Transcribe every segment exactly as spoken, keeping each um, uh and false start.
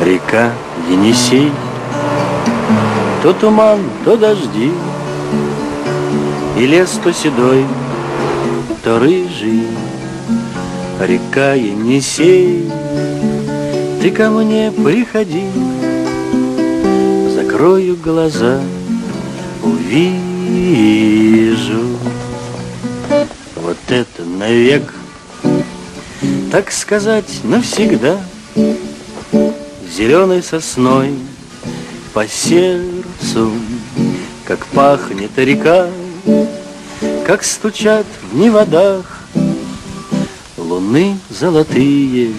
Река Енисей, то туман, то дожди, и лес то седой, то рыжий. Река Енисей, ты ко мне приходи, закрою глаза, увижу. Вот это навек, так сказать, навсегда, зеленой сосной по сердцу, как пахнет река, как стучат в неводах луны золотые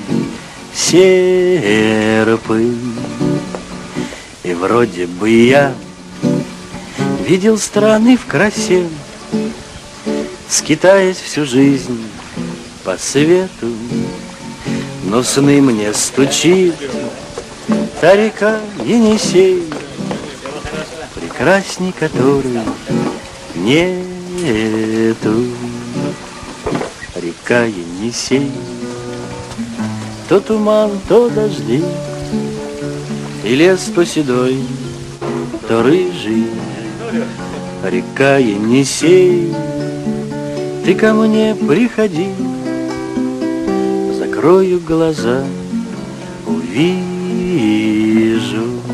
серпы. И вроде бы я видел страны в красе, скитаясь всю жизнь по свету, но сны мне стучит та река Енисей, прекрасней которой нету. Река Енисей, то туман, то дожди, и лес то седой, то рыжий. Река Енисей, ты ко мне приходи, закрою глаза, увижу.